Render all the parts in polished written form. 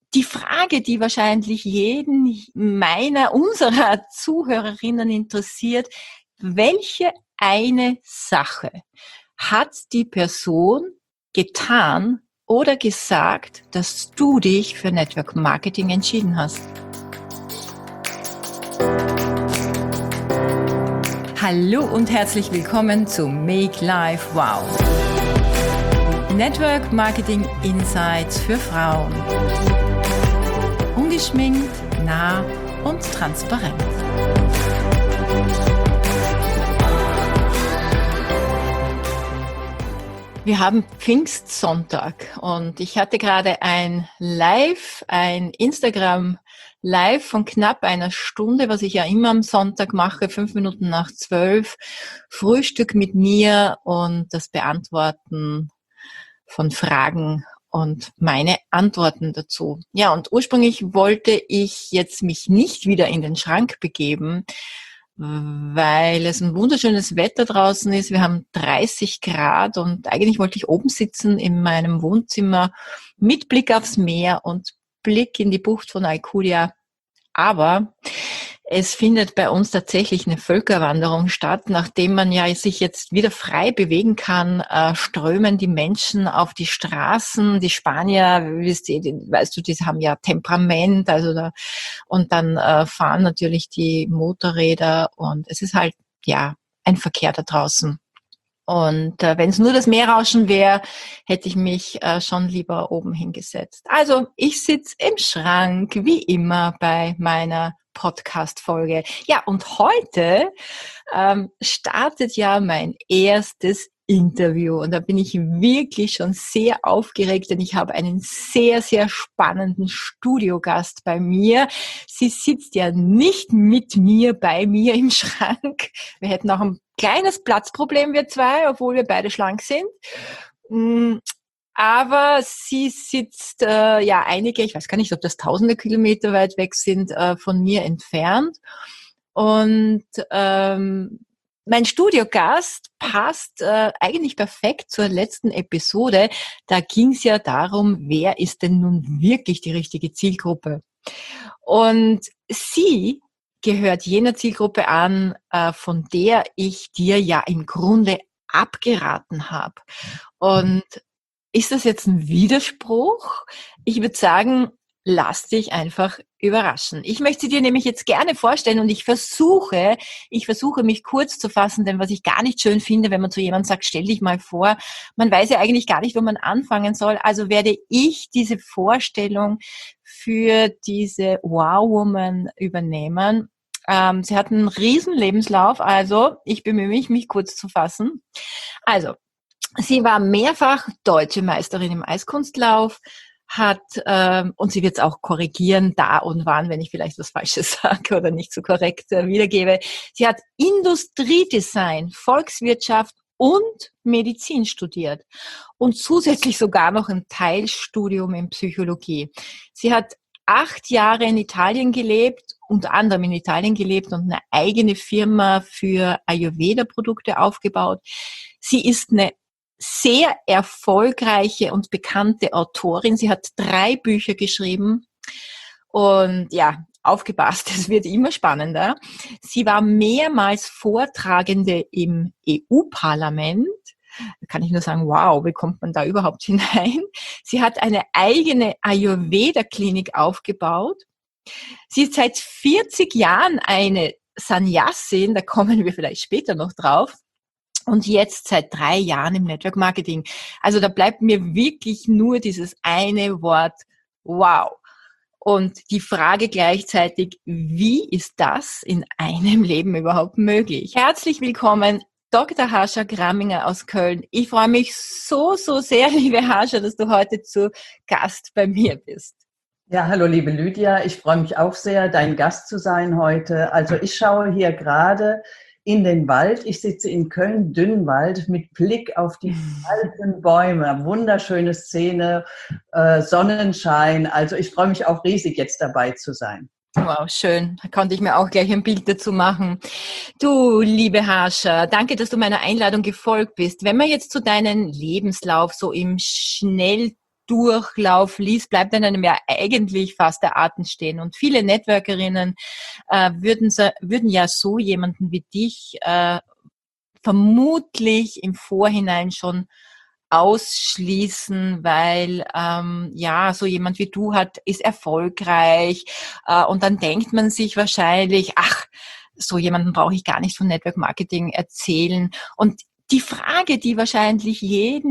Die Frage, die wahrscheinlich unserer Zuhörerinnen interessiert: Welche eine Sache hat die Person getan oder gesagt, dass du dich für Network Marketing entschieden hast? Hallo und herzlich willkommen zu Make Life Wow. Network Marketing Insights für Frauen. Ungeschminkt, nah und transparent. Wir haben Pfingstsonntag und ich hatte gerade ein Instagram Live von knapp einer Stunde, was ich ja immer am Sonntag mache, 5 Minuten nach 12, Frühstück mit mir und das Beantworten von Fragen und meine Antworten dazu. Ja, und ursprünglich wollte ich jetzt mich nicht wieder in den Schrank begeben, weil es ein wunderschönes Wetter draußen ist. Wir haben 30 Grad und eigentlich wollte ich oben sitzen in meinem Wohnzimmer mit Blick aufs Meer und Blick in die Bucht von Alcudia. Aber es findet bei uns tatsächlich eine Völkerwanderung statt. Nachdem man ja sich jetzt wieder frei bewegen kann, strömen die Menschen auf die Straßen. Die Spanier, weißt du, die haben ja Temperament, und dann fahren natürlich die Motorräder und es ist halt, ja, ein Verkehr da draußen. Und wenn es nur das Meerrauschen wäre, hätte ich mich schon lieber oben hingesetzt. Also ich sitze im Schrank, wie immer bei meiner Podcast-Folge. Ja, und heute startet ja mein erstes Interview und da bin ich wirklich schon sehr aufgeregt, denn ich habe einen sehr, sehr spannenden Studiogast bei mir. Sie sitzt ja nicht mit mir bei mir im Schrank. Wir hätten auch ein kleines Platzproblem, wir zwei, obwohl wir beide schlank sind. Aber sie sitzt einige, ich weiß gar nicht, ob das tausende Kilometer weit weg sind, von mir entfernt. Und mein Studiogast passt eigentlich perfekt zur letzten Episode. Da ging es ja darum, wer ist denn nun wirklich die richtige Zielgruppe? Und sie gehört jener Zielgruppe an, von der ich dir ja im Grunde abgeraten habe. Und ist das jetzt ein Widerspruch? Ich würde sagen, lass dich einfach überraschen. Ich möchte sie dir nämlich jetzt gerne vorstellen und ich versuche mich kurz zu fassen, denn was ich gar nicht schön finde, wenn man zu jemandem sagt, stell dich mal vor, man weiß ja eigentlich gar nicht, wo man anfangen soll. Also werde ich diese Vorstellung für diese Wow-Woman übernehmen. Sie hat einen riesen Lebenslauf, also ich bemühe mich kurz zu fassen. Also, sie war mehrfach deutsche Meisterin im Eiskunstlauf, und sie wird es auch korrigieren, da und wann, wenn ich vielleicht was Falsches sage oder nicht so korrekt wiedergebe. Sie hat Industriedesign, Volkswirtschaft und Medizin studiert und zusätzlich sogar noch ein Teilstudium in Psychologie. Sie hat 8 Jahre in Italien gelebt, unter anderem in Italien gelebt und eine eigene Firma für Ayurveda-Produkte aufgebaut. Sie ist eine sehr erfolgreiche und bekannte Autorin. Sie hat 3 Bücher geschrieben und ja, aufgepasst, es wird immer spannender. Sie war mehrmals Vortragende im EU-Parlament. Da kann ich nur sagen, wow, wie kommt man da überhaupt hinein? Sie hat eine eigene Ayurveda-Klinik aufgebaut. Sie ist seit 40 Jahren eine Sannyasin, da kommen wir vielleicht später noch drauf. Und jetzt seit 3 Jahren im Network Marketing. Also da bleibt mir wirklich nur dieses eine Wort, wow. Und die Frage gleichzeitig, wie ist das in einem Leben überhaupt möglich? Herzlich willkommen, Dr. Harsha Gramminger aus Köln. Ich freue mich so, so sehr, liebe Harsha, dass du heute zu Gast bei mir bist. Ja, hallo liebe Lydia, ich freue mich auch sehr, dein Gast zu sein heute. Also ich schaue hier gerade in den Wald. Ich sitze in Köln-Dünnwald mit Blick auf die alten Bäume. Wunderschöne Szene, Sonnenschein. Also ich freue mich auch riesig, jetzt dabei zu sein. Wow, schön. Da konnte ich mir auch gleich ein Bild dazu machen. Du, liebe Harsha, danke, dass du meiner Einladung gefolgt bist. Wenn wir jetzt zu deinem Lebenslauf so im Durchlauf liest, bleibt einem ja eigentlich fast der Atem stehen. Und viele Networkerinnen würden ja so jemanden wie dich vermutlich im Vorhinein schon ausschließen, weil so jemand wie du ist erfolgreich und dann denkt man sich wahrscheinlich, ach, so jemanden brauche ich gar nicht von Network Marketing erzählen. Und die Frage, die wahrscheinlich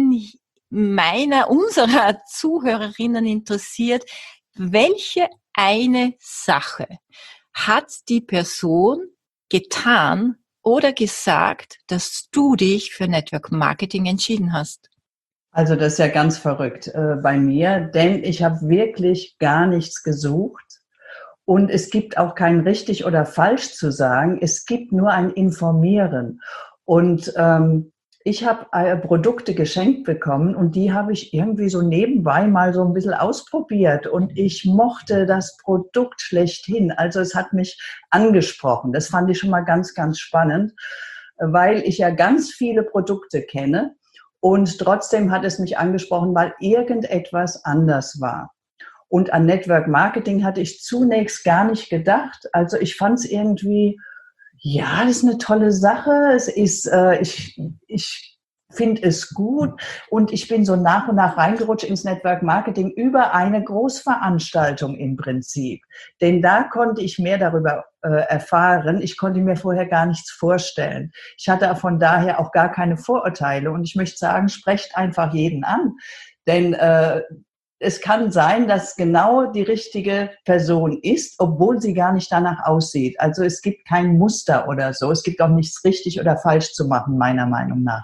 unserer Zuhörerinnen interessiert: Welche eine Sache hat die Person getan oder gesagt, dass du dich für Network Marketing entschieden hast? Also das ist ja ganz verrückt bei mir, denn ich habe wirklich gar nichts gesucht und es gibt auch kein richtig oder falsch zu sagen. Es gibt nur ein Informieren. Und ich habe Produkte geschenkt bekommen und die habe ich irgendwie so nebenbei mal so ein bisschen ausprobiert und ich mochte das Produkt schlechthin. Also es hat mich angesprochen. Das fand ich schon mal ganz, ganz spannend, weil ich ja ganz viele Produkte kenne. Und trotzdem hat es mich angesprochen, weil irgendetwas anders war. Und an Network Marketing hatte ich zunächst gar nicht gedacht. Also ich fand es irgendwie, ja, das ist eine tolle Sache. Es ist, ich finde es gut. Und ich bin so nach und nach reingerutscht ins Network Marketing über eine Großveranstaltung im Prinzip. Denn da konnte ich mehr darüber erfahren. Ich konnte mir vorher gar nichts vorstellen. Ich hatte von daher auch gar keine Vorurteile. Und ich möchte sagen, sprecht einfach jeden an. Denn es kann sein, dass genau die richtige Person ist, obwohl sie gar nicht danach aussieht. Also es gibt kein Muster oder so. Es gibt auch nichts richtig oder falsch zu machen, meiner Meinung nach.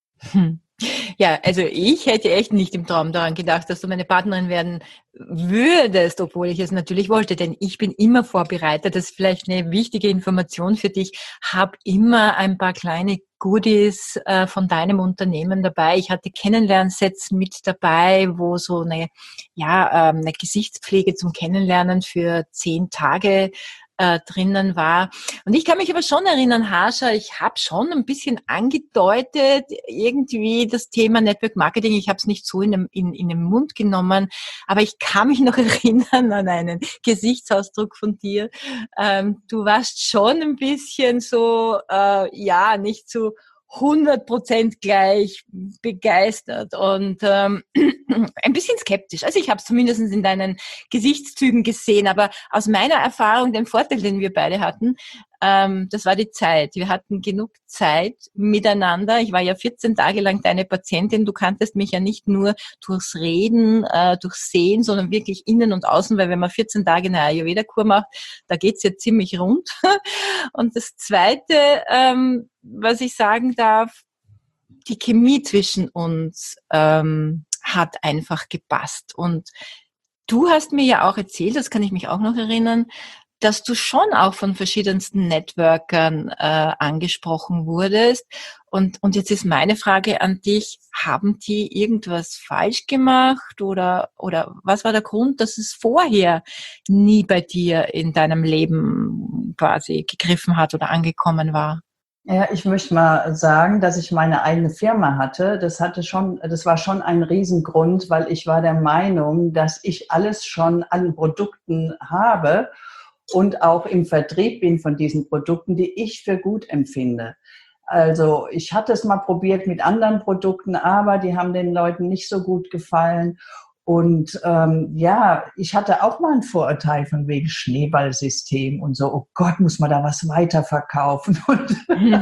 Ja, also ich hätte echt nicht im Traum daran gedacht, dass du meine Partnerin werden würdest, obwohl ich es natürlich wollte, denn ich bin immer vorbereitet. Das ist vielleicht eine wichtige Information für dich. Hab immer ein paar kleine Goodies von deinem Unternehmen dabei. Ich hatte Kennenlernsets mit dabei, wo so eine Gesichtspflege zum Kennenlernen für 10 Tage drinnen war. Und ich kann mich aber schon erinnern, Harsha, ich habe schon ein bisschen angedeutet, irgendwie das Thema Network Marketing. Ich habe es nicht so in den Mund genommen, aber ich kann mich noch erinnern an einen Gesichtsausdruck von dir. Du warst schon ein bisschen so, nicht so 100% gleich begeistert und ein bisschen skeptisch. Also ich habe es zumindest in deinen Gesichtszügen gesehen, aber aus meiner Erfahrung, den Vorteil, den wir beide hatten, das war die Zeit. Wir hatten genug Zeit miteinander. Ich war ja 14 Tage lang deine Patientin. Du kanntest mich ja nicht nur durchs Reden, durchs Sehen, sondern wirklich innen und außen, weil wenn man 14 Tage eine Ayurveda-Kur macht, da geht's ja ziemlich rund. Und das Zweite, was ich sagen darf, die Chemie zwischen uns hat einfach gepasst. Und du hast mir ja auch erzählt, das kann ich mich auch noch erinnern, dass du schon auch von verschiedensten Networkern angesprochen wurdest. Und jetzt ist meine Frage an dich: Haben die irgendwas falsch gemacht oder was war der Grund, dass es vorher nie bei dir in deinem Leben quasi gegriffen hat oder angekommen war? Ja, ich möchte mal sagen, dass ich meine eigene Firma hatte. Das war schon ein Riesengrund, weil ich war der Meinung, dass ich alles schon an Produkten habe und auch im Vertrieb bin von diesen Produkten, die ich für gut empfinde. Also ich hatte es mal probiert mit anderen Produkten, aber die haben den Leuten nicht so gut gefallen. Und ich hatte auch mal ein Vorurteil von wegen Schneeballsystem und so, oh Gott, muss man da was weiterverkaufen? Und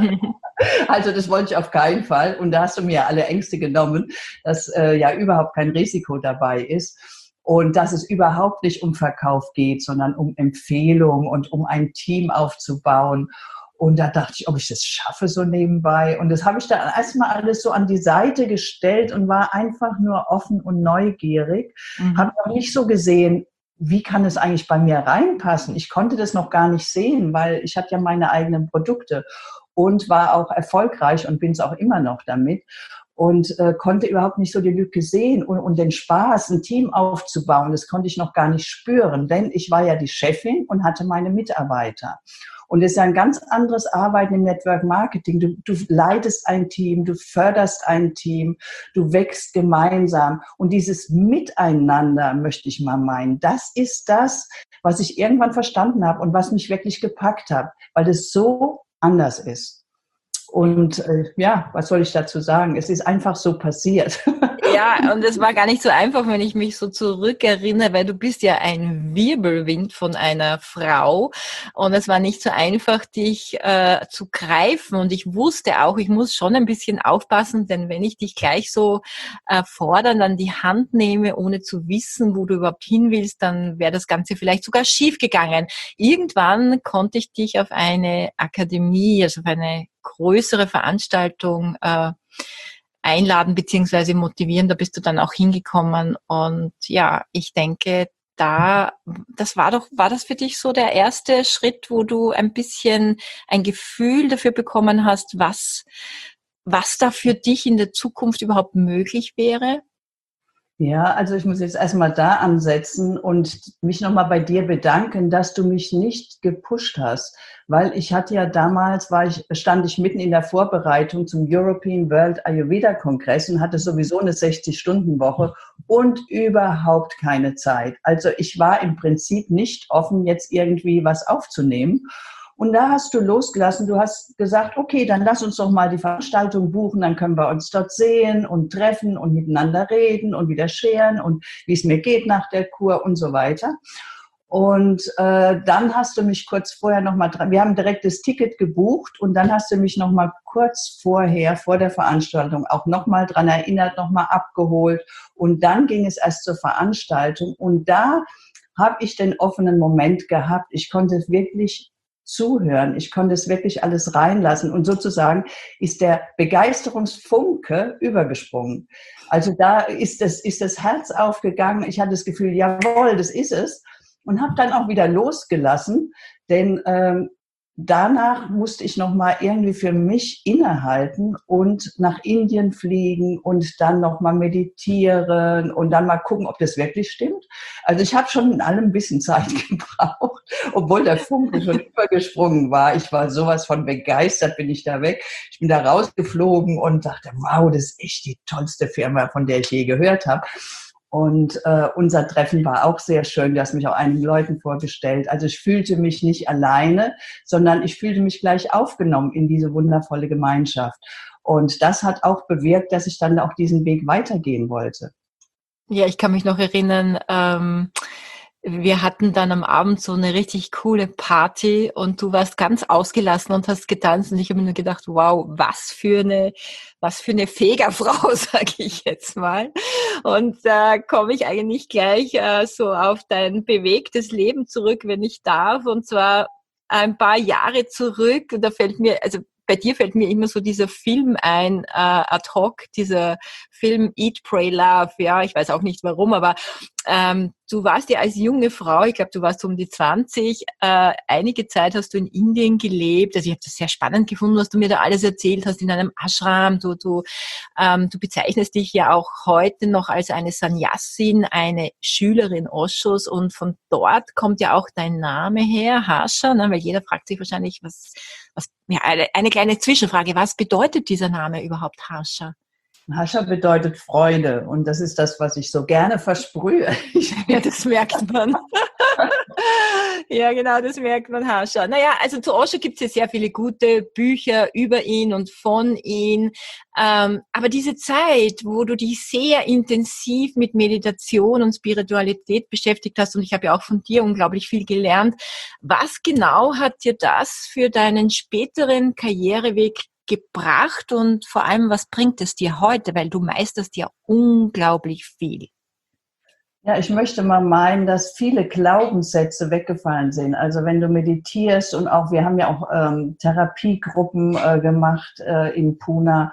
also das wollte ich auf keinen Fall. Und da hast du mir alle Ängste genommen, dass überhaupt kein Risiko dabei ist. Und dass es überhaupt nicht um Verkauf geht, sondern um Empfehlung und um ein Team aufzubauen. Und da dachte ich, ob ich das schaffe so nebenbei. Und das habe ich dann erstmal alles so an die Seite gestellt und war einfach nur offen und neugierig. Habe noch nicht so gesehen, wie kann es eigentlich bei mir reinpassen. Ich konnte das noch gar nicht sehen, weil ich hatte ja meine eigenen Produkte und war auch erfolgreich und bin es auch immer noch damit. Und konnte überhaupt nicht so die Lücke sehen und den Spaß, ein Team aufzubauen, das konnte ich noch gar nicht spüren, denn ich war ja die Chefin und hatte meine Mitarbeiter. Und es ist ja ein ganz anderes Arbeiten im Network Marketing. Du leitest ein Team, du förderst ein Team, du wächst gemeinsam. Und dieses Miteinander, möchte ich mal meinen, das ist das, was ich irgendwann verstanden habe und was mich wirklich gepackt hat, weil es so anders ist. Und ja, was soll ich dazu sagen? Es ist einfach so passiert. Ja, und es war gar nicht so einfach, wenn ich mich so zurückerinnere, weil du bist ja ein Wirbelwind von einer Frau und es war nicht so einfach, dich zu greifen und ich wusste auch, ich muss schon ein bisschen aufpassen, denn wenn ich dich gleich so fordernd an die Hand nehme, ohne zu wissen, wo du überhaupt hin willst, dann wäre das Ganze vielleicht sogar schief gegangen. Irgendwann konnte ich dich auf eine Akademie, also auf eine größere Veranstaltung einladen beziehungsweise motivieren. Da bist du dann auch hingekommen. Und ja, ich denke, war das für dich so der erste Schritt, wo du ein bisschen ein Gefühl dafür bekommen hast, was da für dich in der Zukunft überhaupt möglich wäre? Ja, also ich muss jetzt erstmal da ansetzen und mich nochmal bei dir bedanken, dass du mich nicht gepusht hast, weil ich hatte ja damals, stand ich mitten in der Vorbereitung zum European World Ayurveda Kongress und hatte sowieso eine 60-Stunden-Woche und überhaupt keine Zeit. Also ich war im Prinzip nicht offen, jetzt irgendwie was aufzunehmen. Und da hast du losgelassen, du hast gesagt, okay, dann lass uns doch mal die Veranstaltung buchen, dann können wir uns dort sehen und treffen und miteinander reden und wieder scheren und wie es mir geht nach der Kur und so weiter. Und dann hast du mich kurz vorher nochmal, wir haben direkt das Ticket gebucht und dann hast du mich nochmal kurz vorher, vor der Veranstaltung auch nochmal dran erinnert, nochmal abgeholt und dann ging es erst zur Veranstaltung und da habe ich den offenen Moment gehabt. Ich konnte wirklich zuhören. Ich konnte es wirklich alles reinlassen und sozusagen ist der Begeisterungsfunke übergesprungen. Also da ist das Herz aufgegangen. Ich hatte das Gefühl, jawohl, das ist es und habe dann auch wieder losgelassen, denn danach musste ich nochmal irgendwie für mich innehalten und nach Indien fliegen und dann nochmal meditieren und dann mal gucken, ob das wirklich stimmt. Also ich habe schon in allem ein bisschen Zeit gebraucht, obwohl der Funke schon übergesprungen war. Ich war sowas von begeistert, bin ich da weg. Ich bin da rausgeflogen und dachte, wow, das ist echt die tollste Firma, von der ich je gehört habe. Und unser Treffen war auch sehr schön. Du hast mich auch einigen Leuten vorgestellt. Also ich fühlte mich nicht alleine, sondern ich fühlte mich gleich aufgenommen in diese wundervolle Gemeinschaft. Und das hat auch bewirkt, dass ich dann auch diesen Weg weitergehen wollte. Ja, ich kann mich noch erinnern, wir hatten dann am Abend so eine richtig coole Party und du warst ganz ausgelassen und hast getanzt und ich habe mir nur gedacht, wow, was für eine Fegerfrau, sage ich jetzt mal. Und da komme ich eigentlich gleich so auf dein bewegtes Leben zurück, wenn ich darf, und zwar ein paar Jahre zurück. Und da fällt mir, also bei dir fällt mir immer so dieser Film ein, ad hoc, dieser Film Eat, Pray, Love. Ja, ich weiß auch nicht warum, aber du warst ja als junge Frau, ich glaube, du warst um die 20, einige Zeit hast du in Indien gelebt. Also ich habe das sehr spannend gefunden, was du mir da alles erzählt hast in einem Ashram. Du bezeichnest dich ja auch heute noch als eine Sannyasin, eine Schülerin Oshos, und von dort kommt ja auch dein Name her, Harsha, ne? Weil jeder fragt sich wahrscheinlich, ja, eine kleine Zwischenfrage, was bedeutet dieser Name überhaupt, Harsha? Hascha bedeutet Freude und das ist das, was ich so gerne versprühe. Ja, das merkt man. Ja, genau, das merkt man, Harsha. Naja, also zu Osho gibt es ja sehr viele gute Bücher über ihn und von ihm. Aber diese Zeit, wo du dich sehr intensiv mit Meditation und Spiritualität beschäftigt hast, und ich habe ja auch von dir unglaublich viel gelernt, was genau hat dir das für deinen späteren Karriereweg gebracht und vor allem, was bringt es dir heute? Weil du meisterst ja unglaublich viel. Ja, ich möchte mal meinen, dass viele Glaubenssätze weggefallen sind. Also wenn du meditierst und auch, wir haben ja auch Therapiegruppen gemacht in Pune,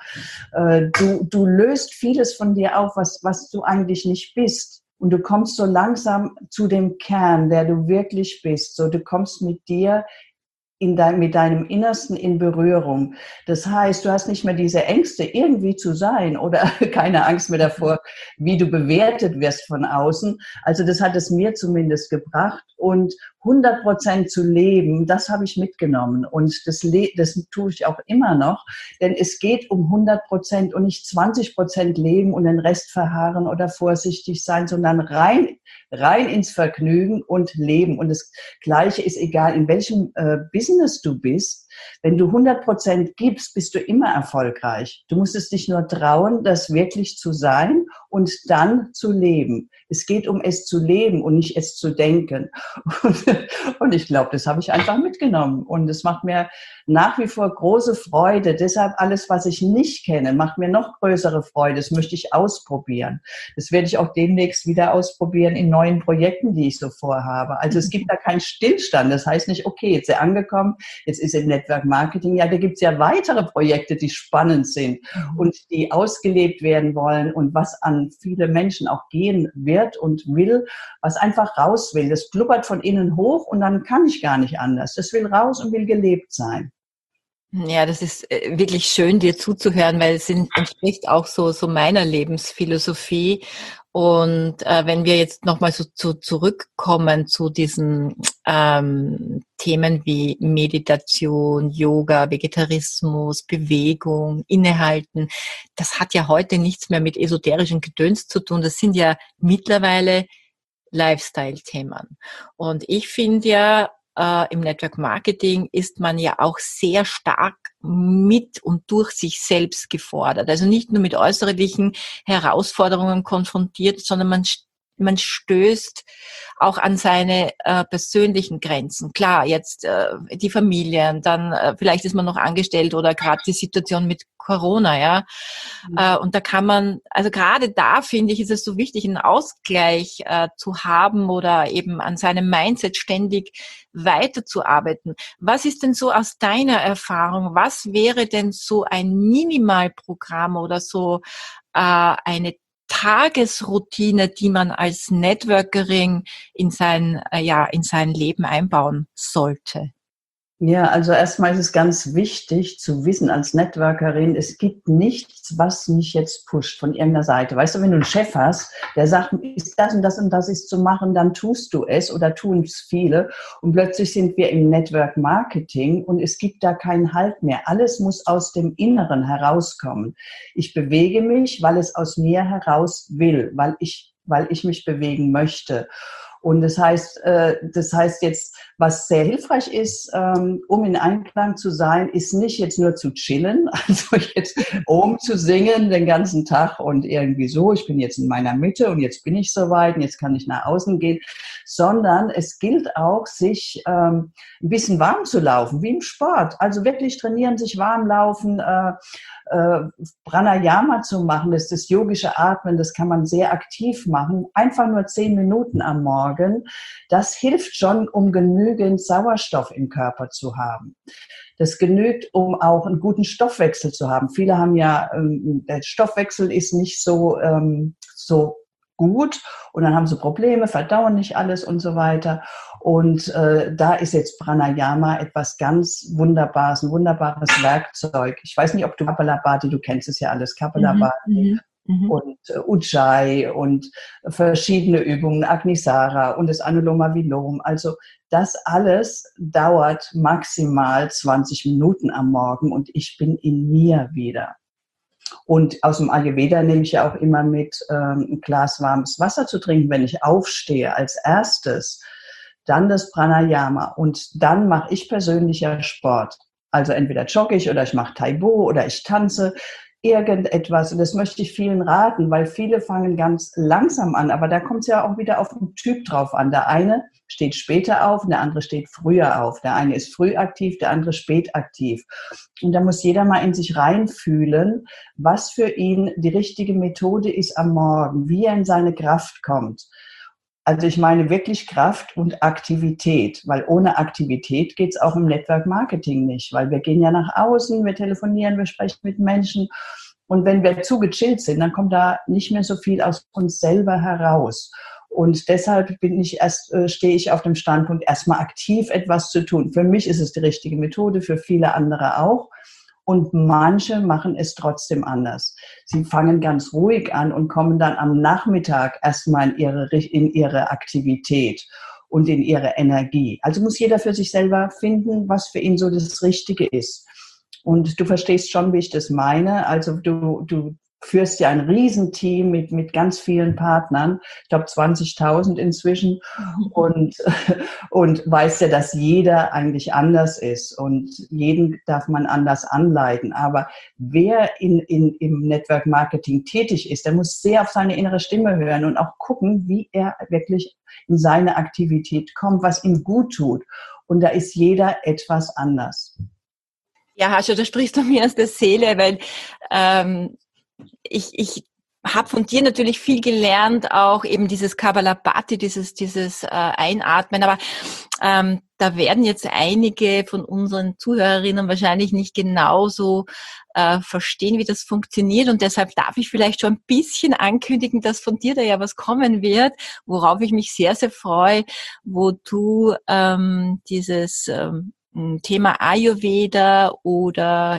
du löst vieles von dir auf, was du eigentlich nicht bist. Und du kommst so langsam zu dem Kern, der du wirklich bist. So, du kommst mit dir mit deinem Innersten in Berührung. Das heißt, du hast nicht mehr diese Ängste, irgendwie zu sein oder keine Angst mehr davor, wie du bewertet wirst von außen. Also das hat es mir zumindest gebracht und 100% zu leben, das habe ich mitgenommen und das tue ich auch immer noch, denn es geht um 100% und nicht 20% leben und den Rest verharren oder vorsichtig sein, sondern rein ins Vergnügen und leben. Und das Gleiche ist egal, in welchem Business du bist. Wenn du 100% gibst, bist du immer erfolgreich. Du musst es dich nur trauen, das wirklich zu sein und dann zu leben. Es geht um es zu leben und nicht es zu denken. Und ich glaube, das habe ich einfach mitgenommen. Und es macht mir nach wie vor große Freude. Deshalb alles, was ich nicht kenne, macht mir noch größere Freude. Das möchte ich ausprobieren. Das werde ich auch demnächst wieder ausprobieren in neuen Projekten, die ich so vorhabe. Also es gibt da keinen Stillstand. Das heißt nicht, okay, jetzt ist er angekommen, jetzt ist er im Network Marketing. Ja, da gibt es ja weitere Projekte, die spannend sind und die ausgelebt werden wollen und was an viele Menschen auch gehen wird und will, was einfach raus will. Das blubbert von innen hoch und dann kann ich gar nicht anders. Das will raus und will gelebt sein. Ja, das ist wirklich schön, dir zuzuhören, weil es entspricht auch so meiner Lebensphilosophie. Und wenn wir jetzt nochmal zurückkommen zu diesen Themen wie Meditation, Yoga, Vegetarismus, Bewegung, Innehalten, das hat ja heute nichts mehr mit esoterischen Gedöns zu tun. Das sind ja mittlerweile Lifestyle-Themen. Und ich finde ja, im Network Marketing ist man ja auch sehr stark mit und durch sich selbst gefordert. Also nicht nur mit äußerlichen Herausforderungen konfrontiert, sondern man stößt auch an seine persönlichen Grenzen. Klar, jetzt die Familien, dann vielleicht ist man noch angestellt oder gerade die Situation mit Corona, ja. Und da kann man, also gerade da finde ich, ist es so wichtig, einen Ausgleich zu haben oder eben an seinem Mindset ständig weiterzuarbeiten. Was ist denn so aus deiner Erfahrung? Was wäre denn so ein Minimalprogramm oder so eine Tagesroutine, die man als Networkerin in sein Leben einbauen sollte? Ja, also erstmal ist es ganz wichtig zu wissen als Networkerin, es gibt nichts, was mich jetzt pusht von irgendeiner Seite. Weißt du, wenn du einen Chef hast, der sagt, ist das und das und das ist zu machen, dann tust du es oder tun es viele. Und plötzlich sind wir im Network Marketing und es gibt da keinen Halt mehr. Alles muss aus dem Inneren herauskommen. Ich bewege mich, weil es aus mir heraus will, weil ich mich bewegen möchte. Und das heißt jetzt, was sehr hilfreich ist, um in Einklang zu sein, ist nicht jetzt nur zu chillen, also jetzt zu singen den ganzen Tag und irgendwie so, ich bin jetzt in meiner Mitte und jetzt bin ich soweit und jetzt kann ich nach außen gehen, sondern es gilt auch, sich ein bisschen warm zu laufen, wie im Sport. Also wirklich trainieren, sich warm laufen, Pranayama zu machen, das ist das yogische Atmen, das kann man sehr aktiv machen, einfach nur 10 Minuten am Morgen. Das hilft schon, um genügend Sauerstoff im Körper zu haben. Das genügt, um auch einen guten Stoffwechsel zu haben. Viele haben ja, der Stoffwechsel ist nicht so gut und dann haben sie Probleme, verdauen nicht alles und so weiter. Und da ist jetzt Pranayama etwas ganz Wunderbares, ein wunderbares Werkzeug. Ich weiß nicht, ob du Kapalabhati, du kennst es ja alles, Kapalabhati und Ujjayi und verschiedene Übungen, Agnisara und das Anuloma Vilom. Also das alles dauert maximal 20 Minuten am Morgen und ich bin in mir wieder. Und aus dem Ayurveda nehme ich ja auch immer mit, ein Glas warmes Wasser zu trinken, wenn ich aufstehe als erstes. Dann das Pranayama und dann mache ich persönlich ja Sport. Also entweder jogge ich oder ich mache Taibo oder ich tanze, irgendetwas. Und das möchte ich vielen raten, weil viele fangen ganz langsam an. Aber da kommt es ja auch wieder auf den Typ drauf an. Der eine steht später auf und der andere steht früher auf. Der eine ist früh aktiv, der andere spät aktiv. Und da muss jeder mal in sich reinfühlen, was für ihn die richtige Methode ist am Morgen, wie er in seine Kraft kommt. Also ich meine wirklich Kraft und Aktivität, weil ohne Aktivität geht es auch im Network Marketing nicht, weil wir gehen ja nach außen, wir telefonieren, wir sprechen mit Menschen und wenn wir zu gechillt sind, dann kommt da nicht mehr so viel aus uns selber heraus. Und deshalb stehe ich auf dem Standpunkt, erstmal aktiv etwas zu tun. Für mich ist es die richtige Methode, für viele andere auch. Und manche machen es trotzdem anders. Sie fangen ganz ruhig an und kommen dann am Nachmittag erstmal in ihre Aktivität und in ihre Energie. Also muss jeder für sich selber finden, was für ihn so das Richtige ist. Und du verstehst schon, wie ich das meine. Also du führst ja ein Riesenteam mit ganz vielen Partnern, ich glaube 20.000 inzwischen, und weißt ja, dass jeder eigentlich anders ist und jeden darf man anders anleiten. Aber wer im Network Marketing tätig ist, der muss sehr auf seine innere Stimme hören und auch gucken, wie er wirklich in seine Aktivität kommt, was ihm gut tut. Und da ist jeder etwas anders. Ja, Hajo, da sprichst du mir aus der Seele, weil ich habe von dir natürlich viel gelernt, auch eben dieses Kapalabhati, dieses Einatmen, aber da werden jetzt einige von unseren Zuhörerinnen wahrscheinlich nicht genauso verstehen, wie das funktioniert, und deshalb darf ich vielleicht schon ein bisschen ankündigen, dass von dir da ja was kommen wird, worauf ich mich sehr, sehr freue, wo du dieses Thema Ayurveda oder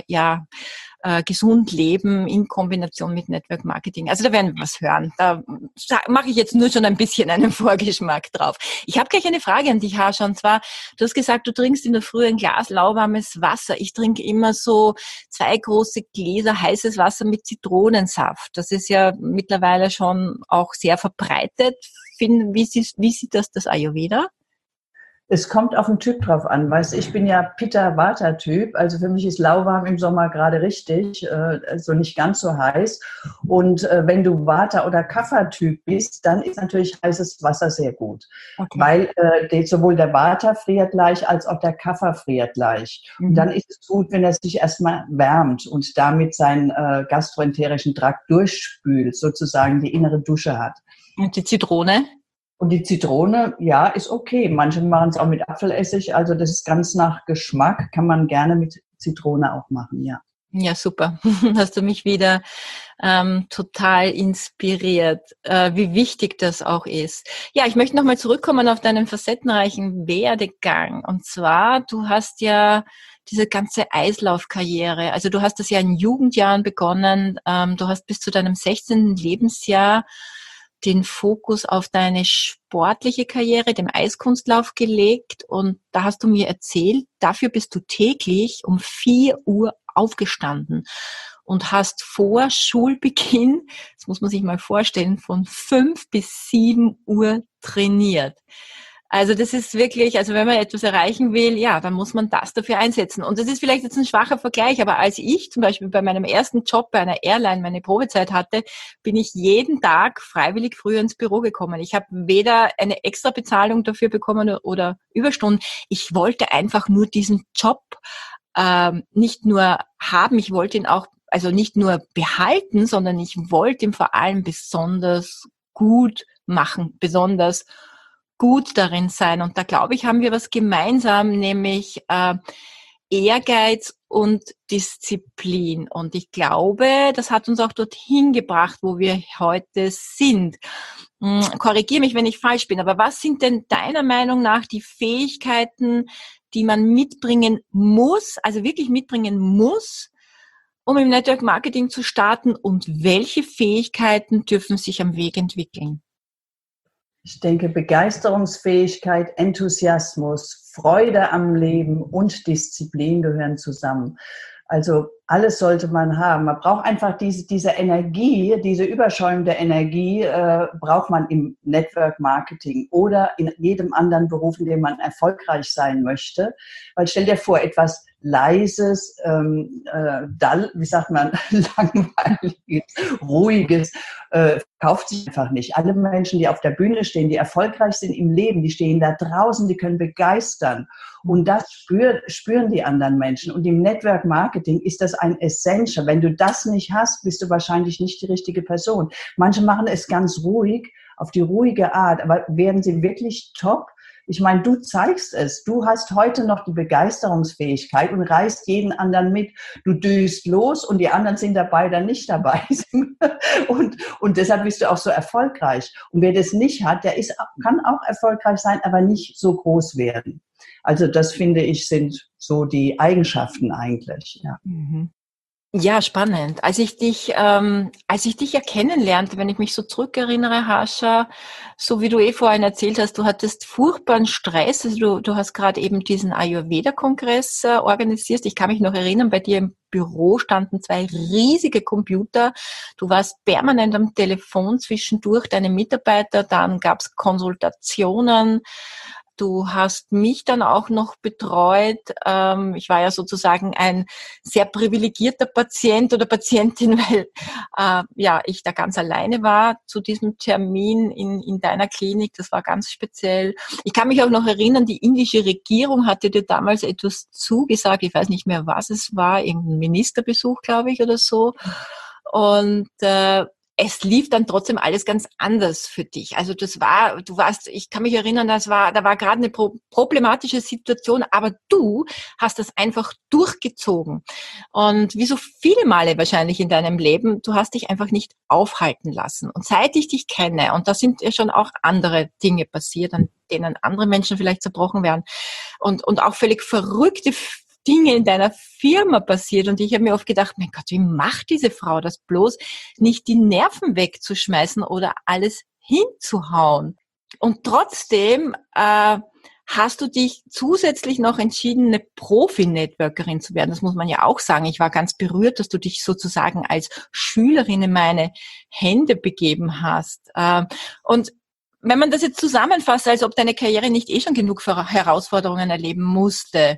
gesund leben in Kombination mit Network Marketing. Also da werden wir was hören. Da mache ich jetzt nur schon ein bisschen einen Vorgeschmack drauf. Ich habe gleich eine Frage an dich, Hajo, und zwar, du hast gesagt, du trinkst in der Früh ein Glas lauwarmes Wasser. Ich trinke immer so 2 große Gläser heißes Wasser mit Zitronensaft. Das ist ja mittlerweile schon auch sehr verbreitet. Wie sieht das Ayurveda? Es kommt auf den Typ drauf an, weißt du, ich bin ja Pitta-Vata-Typ, also für mich ist lauwarm im Sommer gerade richtig, also nicht ganz so heiß. Und wenn du Vata- oder Kapha-Typ bist, dann ist natürlich heißes Wasser sehr gut, okay, weil sowohl der Vata friert gleich, als auch der Kapha friert gleich. Und dann ist es gut, wenn er sich erstmal wärmt und damit seinen gastroenterischen Trakt durchspült, sozusagen die innere Dusche hat. Und die Zitrone? Und die Zitrone, ja, ist okay. Manche machen es auch mit Apfelessig. Also das ist ganz nach Geschmack. Kann man gerne mit Zitrone auch machen, ja. Ja, super. Hast du mich wieder total inspiriert, wie wichtig das auch ist. Ja, ich möchte nochmal zurückkommen auf deinen facettenreichen Werdegang. Und zwar, du hast ja diese ganze Eislaufkarriere, also du hast das ja in Jugendjahren begonnen. Du hast bis zu deinem 16. Lebensjahr den Fokus auf deine sportliche Karriere, dem Eiskunstlauf gelegt, und da hast du mir erzählt, dafür bist du täglich um 4 Uhr aufgestanden und hast vor Schulbeginn, das muss man sich mal vorstellen, von 5 bis 7 Uhr trainiert. Also das ist wirklich, also wenn man etwas erreichen will, ja, dann muss man das dafür einsetzen. Und das ist vielleicht jetzt ein schwacher Vergleich, aber als ich zum Beispiel bei meinem ersten Job bei einer Airline meine Probezeit hatte, bin ich jeden Tag freiwillig früher ins Büro gekommen. Ich habe weder eine extra Bezahlung dafür bekommen oder Überstunden. Ich wollte einfach nur diesen Job nicht nur haben, ich wollte ihn auch, also nicht nur behalten, sondern ich wollte ihn vor allem besonders gut machen, besonders gut darin sein. Und da glaube ich, haben wir was gemeinsam, nämlich Ehrgeiz und Disziplin. Und ich glaube, das hat uns auch dorthin gebracht, wo wir heute sind. Korrigiere mich, wenn ich falsch bin, aber was sind denn deiner Meinung nach die Fähigkeiten, die man mitbringen muss, also wirklich mitbringen muss, um im Network Marketing zu starten, und welche Fähigkeiten dürfen sich am Weg entwickeln? Ich denke, Begeisterungsfähigkeit, Enthusiasmus, Freude am Leben und Disziplin gehören zusammen. Also alles sollte man haben. Man braucht einfach diese Energie, diese überschäumende Energie, braucht man im Network Marketing oder in jedem anderen Beruf, in dem man erfolgreich sein möchte. Weil stell dir vor, etwas Leises, wie sagt man, langweiliges, ruhiges, kauft sich einfach nicht. Alle Menschen, die auf der Bühne stehen, die erfolgreich sind im Leben, die stehen da draußen, die können begeistern. Und das spüren die anderen Menschen. Und im Network Marketing ist das ein Essential. Wenn du das nicht hast, bist du wahrscheinlich nicht die richtige Person. Manche machen es ganz ruhig, auf die ruhige Art, aber werden sie wirklich top, Ich meine, du zeigst es. Du hast heute noch die Begeisterungsfähigkeit und reißt jeden anderen mit. Du düst los und die anderen sind dabei, dann nicht dabei. Und deshalb bist du auch so erfolgreich. Und wer das nicht hat, kann auch erfolgreich sein, aber nicht so groß werden. Also das, finde ich, sind so die Eigenschaften eigentlich. Ja. Mhm. Ja, spannend. Als ich dich ja kennenlernte, wenn ich mich so zurückerinnere, Harsha, so wie du vorhin erzählt hast, du hattest furchtbaren Stress. Also du hast gerade eben diesen Ayurveda-Kongress organisiert. Ich kann mich noch erinnern, bei dir im Büro standen 2 riesige Computer. Du warst permanent am Telefon zwischendurch, deine Mitarbeiter, dann gab's Konsultationen. Du hast mich dann auch noch betreut. Ich war ja sozusagen ein sehr privilegierter Patient oder Patientin, weil ich da ganz alleine war zu diesem Termin in deiner Klinik. Das war ganz speziell. Ich kann mich auch noch erinnern, die indische Regierung hatte dir damals etwas zugesagt. Ich weiß nicht mehr, was es war. Irgendein Ministerbesuch, glaube ich, oder so. Und es lief dann trotzdem alles ganz anders für dich. Also ich kann mich erinnern, da war gerade eine problematische Situation, aber du hast das einfach durchgezogen. Und wie so viele Male wahrscheinlich in deinem Leben, du hast dich einfach nicht aufhalten lassen. Und seit ich dich kenne, und da sind ja schon auch andere Dinge passiert, an denen andere Menschen vielleicht zerbrochen werden, und auch völlig verrückte Dinge in deiner Firma passiert. Und ich habe mir oft gedacht, mein Gott, wie macht diese Frau das bloß, nicht die Nerven wegzuschmeißen oder alles hinzuhauen? Und trotzdem hast du dich zusätzlich noch entschieden, eine Profi-Networkerin zu werden. Das muss man ja auch sagen. Ich war ganz berührt, dass du dich sozusagen als Schülerin in meine Hände begeben hast. Und wenn man das jetzt zusammenfasst, als ob deine Karriere nicht schon genug Herausforderungen erleben musste,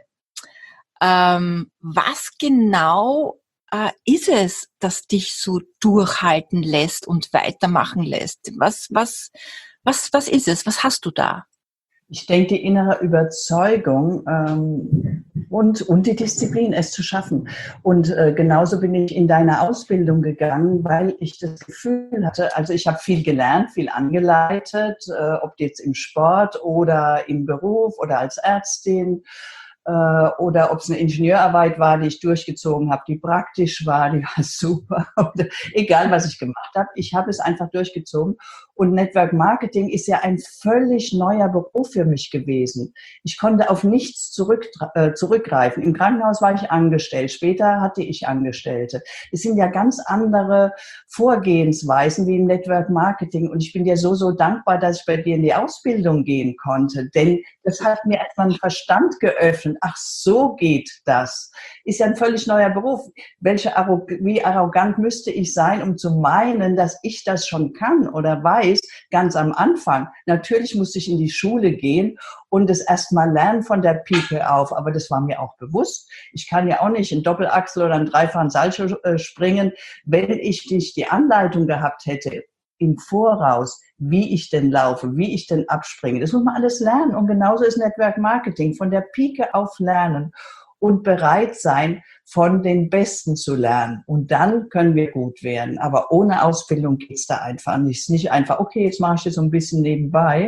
was genau ist es, das dich so durchhalten lässt und weitermachen lässt? Was ist es? Was hast du da? Ich denke, die innere Überzeugung und die Disziplin, es zu schaffen. Und genauso bin ich in deine Ausbildung gegangen, weil ich das Gefühl hatte, also ich habe viel gelernt, viel angeleitet, ob jetzt im Sport oder im Beruf oder als Ärztin. Oder ob es eine Ingenieurarbeit war, die ich durchgezogen habe, die praktisch war, die war super. Oder egal, was ich gemacht habe, ich habe es einfach durchgezogen. Und Network Marketing ist ja ein völlig neuer Beruf für mich gewesen. Ich konnte auf nichts zurückgreifen. Im Krankenhaus war ich angestellt, später hatte ich Angestellte. Es sind ja ganz andere Vorgehensweisen wie im Network Marketing. Und ich bin dir so dankbar, dass ich bei dir in die Ausbildung gehen konnte. Denn das hat mir erstmal einen Verstand geöffnet. Ach, so geht das. Ist ja ein völlig neuer Beruf. Wie arrogant müsste ich sein, um zu meinen, dass ich das schon kann oder weiß, ganz am Anfang. Natürlich musste ich in die Schule gehen und es erstmal lernen von der Pike auf. Aber das war mir auch bewusst. Ich kann ja auch nicht in Doppelachsel oder einen dreifachen Salto springen, wenn ich nicht die Anleitung gehabt hätte im Voraus, wie ich denn laufe, wie ich denn abspringe. Das muss man alles lernen. Und genauso ist Network Marketing. Von der Pike auf lernen und bereit sein, von den Besten zu lernen. Und dann können wir gut werden. Aber ohne Ausbildung geht's da einfach nicht. Es ist nicht einfach, okay, jetzt mache ich das so ein bisschen nebenbei.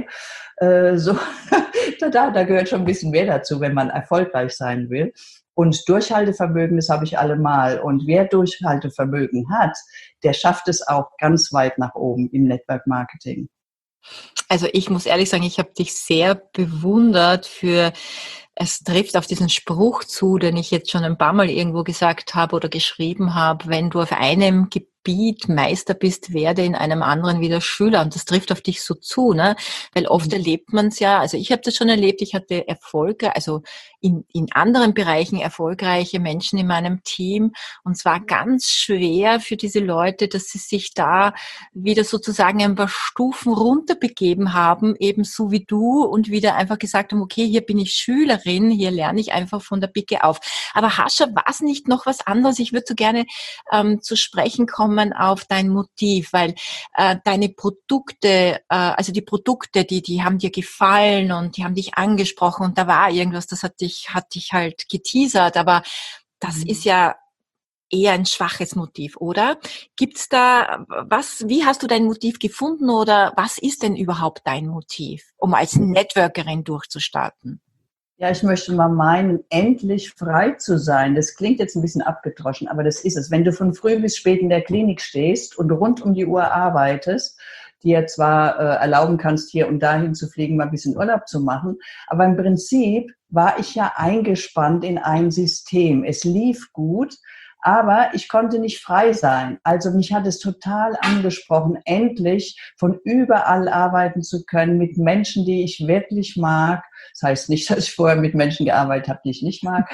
Da gehört schon ein bisschen mehr dazu, wenn man erfolgreich sein will. Und Durchhaltevermögen, das habe ich allemal. Und wer Durchhaltevermögen hat, der schafft es auch ganz weit nach oben im Network Marketing. Also ich muss ehrlich sagen, ich habe dich sehr bewundert es trifft auf diesen Spruch zu, den ich jetzt schon ein paar Mal irgendwo gesagt habe oder geschrieben habe, wenn du auf einem Gebiet Meister bist, werde in einem anderen wieder Schüler. Und das trifft auf dich so zu, ne? Weil oft erlebt man es ja, also ich habe das schon erlebt, ich hatte Erfolge, also in anderen Bereichen erfolgreiche Menschen in meinem Team. Und zwar ganz schwer für diese Leute, dass sie sich da wieder sozusagen ein paar Stufen runterbegeben haben, ebenso wie du, und wieder einfach gesagt haben, okay, hier bin ich Schülerin, hier lerne ich einfach von der Pike auf. Aber Harsha, war es nicht noch was anderes? Ich würde so gerne zu sprechen kommen auf dein Motiv, weil deine Produkte, also die Produkte, die haben dir gefallen und die haben dich angesprochen und da war irgendwas, das hat dich halt geteasert, aber das ist ja eher ein schwaches Motiv, oder? Gibt's da wie hast du dein Motiv gefunden oder was ist denn überhaupt dein Motiv, um als Networkerin durchzustarten? Ja, ich möchte mal meinen, endlich frei zu sein. Das klingt jetzt ein bisschen abgedroschen, aber das ist es. Wenn du von früh bis spät in der Klinik stehst und rund um die Uhr arbeitest, dir zwar erlauben kannst, hier und dahin zu fliegen, mal ein bisschen Urlaub zu machen, aber im Prinzip war ich ja eingespannt in ein System. Es lief gut, aber ich konnte nicht frei sein. Also mich hat es total angesprochen, endlich von überall arbeiten zu können mit Menschen, die ich wirklich mag. Das heißt nicht, dass ich vorher mit Menschen gearbeitet habe, die ich nicht mag,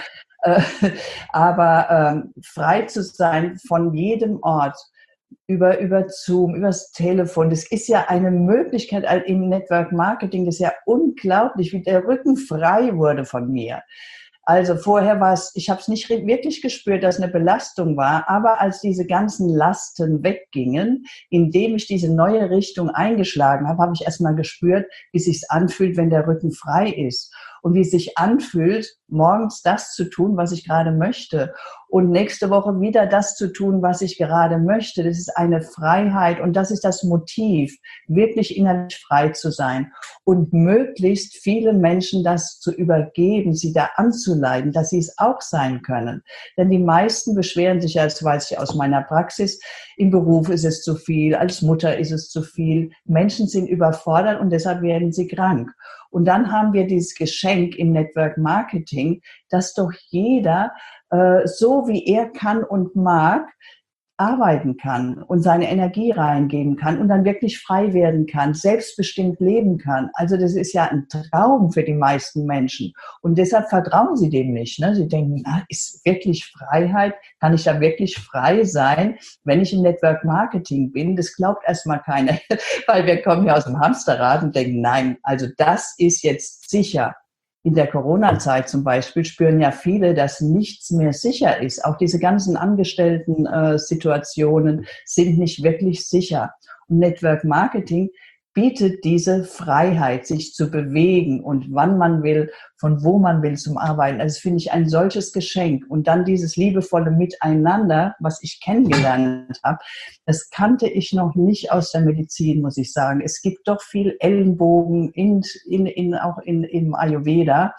aber frei zu sein von jedem Ort, über Zoom, übers Telefon. Das ist ja eine Möglichkeit im Network Marketing. Das ist ja unglaublich, wie der Rücken frei wurde von mir. Also vorher war es, ich habe es nicht wirklich gespürt, dass es eine Belastung war, aber als diese ganzen Lasten weggingen, indem ich diese neue Richtung eingeschlagen habe, habe ich erstmal gespürt, wie es sich anfühlt, wenn der Rücken frei ist und wie es sich anfühlt, morgens das zu tun, was ich gerade möchte und nächste Woche wieder das zu tun, was ich gerade möchte. Das ist eine Freiheit und das ist das Motiv, wirklich innerlich frei zu sein und möglichst viele Menschen das zu übergeben, sie da anzuleiten, dass sie es auch sein können. Denn die meisten beschweren sich, ja, das weiß ich aus meiner Praxis, im Beruf ist es zu viel, als Mutter ist es zu viel. Menschen sind überfordert und deshalb werden sie krank. Und dann haben wir dieses Geschenk im Network Marketing, dass doch jeder so wie er kann und mag, arbeiten kann und seine Energie reingeben kann und dann wirklich frei werden kann, selbstbestimmt leben kann. Also das ist ja ein Traum für die meisten Menschen. Und deshalb vertrauen sie dem nicht. Ne? Sie denken, ist wirklich Freiheit? Kann ich da wirklich frei sein, wenn ich im Network Marketing bin? Das glaubt erstmal keiner, weil wir kommen ja aus dem Hamsterrad und denken, nein, also das ist jetzt sicher. In der Corona-Zeit zum Beispiel spüren ja viele, dass nichts mehr sicher ist. Auch diese ganzen Angestellten-Situationen sind nicht wirklich sicher. Und Network Marketing bietet diese Freiheit, sich zu bewegen und wann man will, von wo man will zum Arbeiten. Also das finde ich ein solches Geschenk. Und dann dieses liebevolle Miteinander, was ich kennengelernt habe, das kannte ich noch nicht aus der Medizin, muss ich sagen. Es gibt doch viel Ellenbogen auch im Ayurveda,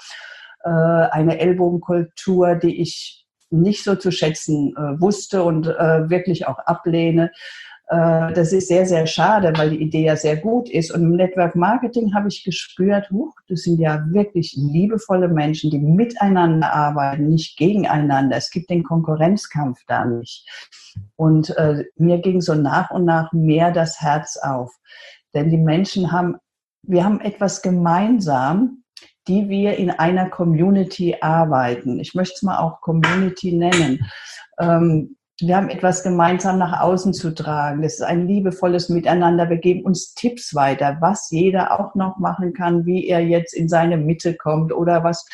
eine Ellbogenkultur, die ich nicht so zu schätzen wusste und wirklich auch ablehne. Das ist sehr, sehr schade, weil die Idee ja sehr gut ist. Und im Network Marketing habe ich gespürt, das sind ja wirklich liebevolle Menschen, die miteinander arbeiten, nicht gegeneinander. Es gibt den Konkurrenzkampf da nicht. Und mir ging so nach und nach mehr das Herz auf. Denn die Menschen wir haben etwas gemeinsam, die wir in einer Community arbeiten. Ich möchte es mal auch Community nennen. Wir haben etwas gemeinsam nach außen zu tragen. Das ist ein liebevolles Miteinander. Wir geben uns Tipps weiter, was jeder auch noch machen kann, wie er jetzt in seine Mitte kommt oder was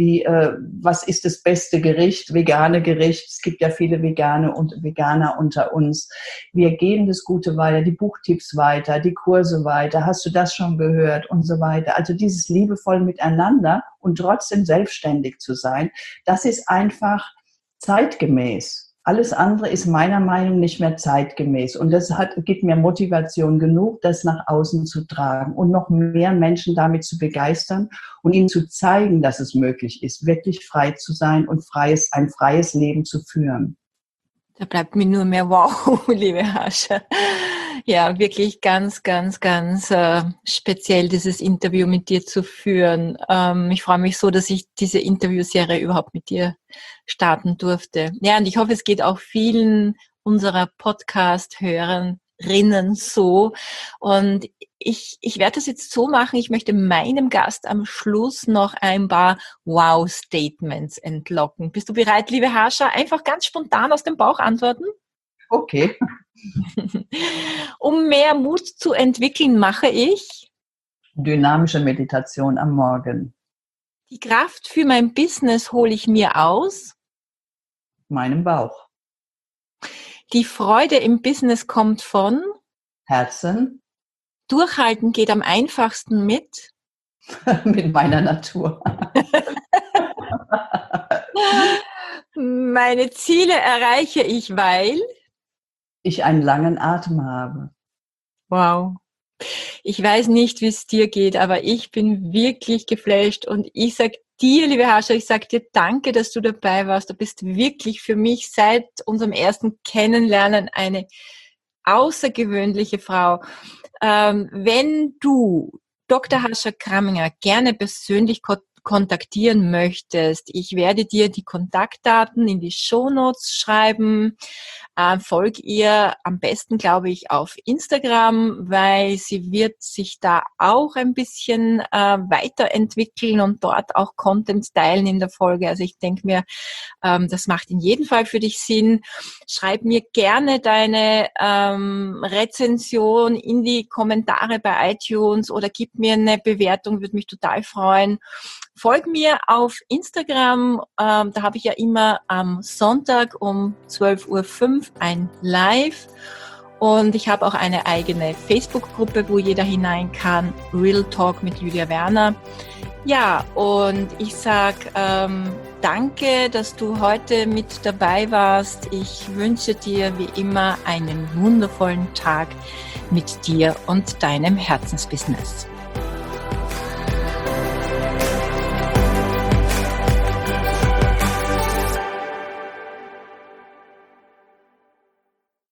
ist das beste Gericht, vegane Gericht. Es gibt ja viele Veganer unter uns. Wir geben das Gute weiter, die Buchtipps weiter, die Kurse weiter. Hast du das schon gehört und so weiter. Also dieses liebevolle Miteinander und trotzdem selbstständig zu sein, das ist einfach zeitgemäß. Alles andere ist meiner Meinung nach nicht mehr zeitgemäß. Und das gibt mir Motivation genug, das nach außen zu tragen und noch mehr Menschen damit zu begeistern und ihnen zu zeigen, dass es möglich ist, wirklich frei zu sein und ein freies Leben zu führen. Da bleibt mir nur mehr wow, liebe Hascha. Ja, wirklich ganz, ganz, ganz speziell dieses Interview mit dir zu führen. Ich freue mich so, dass ich diese Interviewserie überhaupt mit dir starten durfte. Ja, und ich hoffe, es geht auch vielen unserer Podcast-Hörerinnen so. Und ich werde das jetzt so machen, ich möchte meinem Gast am Schluss noch ein paar Wow-Statements entlocken. Bist du bereit, liebe Hascha? Einfach ganz spontan aus dem Bauch antworten? Okay. Um mehr Mut zu entwickeln, mache ich dynamische Meditation am Morgen. Die Kraft für mein Business hole ich mir aus meinem Bauch. Die Freude im Business kommt von Herzen. Durchhalten geht am einfachsten mit mit meiner Natur. Meine Ziele erreiche ich, weil ich einen langen Atem habe. wow. Ich weiß nicht, wie es dir geht, aber ich bin wirklich geflasht und ich sag dir, liebe Harsha, ich sag dir danke, dass du dabei warst. Du bist wirklich für mich seit unserem ersten Kennenlernen eine außergewöhnliche Frau. Wenn du Dr. Harsha Kramminger gerne persönlich kontaktieren möchtest, ich werde dir die Kontaktdaten in die Shownotes schreiben. Folg ihr am besten, glaube ich, auf Instagram, weil sie wird sich da auch ein bisschen weiterentwickeln und dort auch Content teilen in der Folge. Also ich denke mir, das macht in jedem Fall für dich Sinn. Schreib mir gerne deine Rezension in die Kommentare bei iTunes oder gib mir eine Bewertung, würde mich total freuen. Folg mir auf Instagram, da habe ich ja immer am Sonntag um 12:05 Uhr ein Live und ich habe auch eine eigene Facebook-Gruppe, wo jeder hinein kann, Real Talk mit Julia Werner. Ja, und ich sag danke, dass du heute mit dabei warst. Ich wünsche dir wie immer einen wundervollen Tag mit dir und deinem Herzensbusiness.